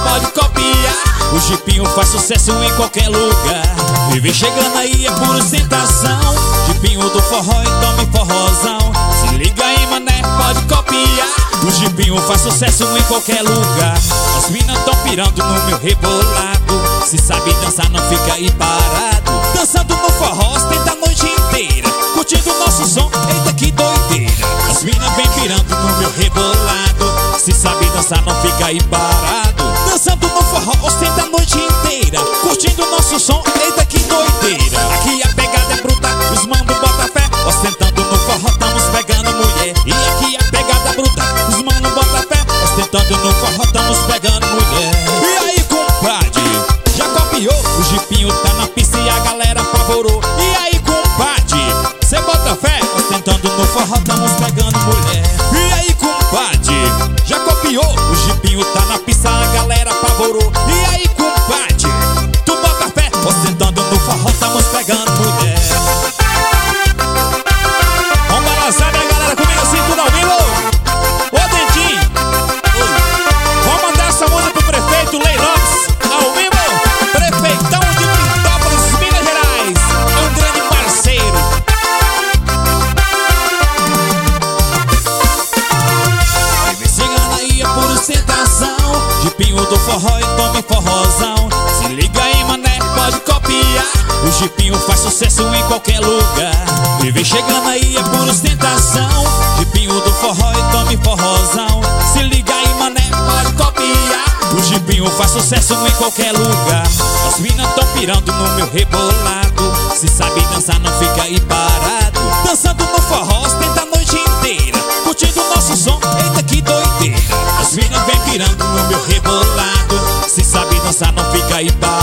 pode copiar. O Jipinho faz sucesso em qualquer lugar. E vem chegando aí, é pura ostentação. Jipinho do forró, então me forrozão. Se liga aí, mané, pode copiar. O Jipinho faz sucesso em qualquer lugar. As minas tão pirando no meu rebolado. Se sabe dançar, não fica aí parado. Dançando no forró, ostenta a noite inteira. Curtindo nosso som, eita que doideira. As minas vem pirando no meu rebolado. Se sabe dançar, não fica aí parado. Dançando no forró, ostenta a noite inteira. Curtindo nosso som, eita que doideira. Aqui a pegada é bruta, os mano bota fé. Ostentando no forró, tamos pegando mulher. E aqui a pegada é bruta, os mano bota fé. Ostentando no forró, tamos pegando mulher. E aí, compadre, já copiou? O Jipinho tá na pista e a galera apavorou. E aí, compadre, cê bota fé? Ostentando no forró, tamos pegando mulher. E aí, compadre, já copiou? O Jipinho tá na pista, a galera apavorou. E aí, compadre, tu bota fé? Ostentando no forró, tamos pegando mulher. Vamos balançar, minha galera, comigo assim, tudo ao vivo. Ô, Dentinho, vamos mandar essa música pro prefeito Lei Lopes, ao vivo. Prefeitão de Pintópolis, Minas Gerais, é um grande parceiro. E vem chegando aí, é por ostentação. Jipinho do forró, então me forrozão. Se liga aí, mané, pode copiar. O Jipinho faz sucesso em qualquer lugar. E vem chegando aí, é por ostentação. Jipinho do forró, então me forrozão. Se liga aí, mané, pode copiar. O Jipinho faz sucesso em qualquer lugar. As minas tão pirando no meu rebolado. Se sabe dançar, não fica aí parado. Dançando no forró, ostenta a noite inteira. Curtindo nosso som, eita que doideira. As minas vem pirando no meu rebolado. Se sabe dançar, não fica aí parado.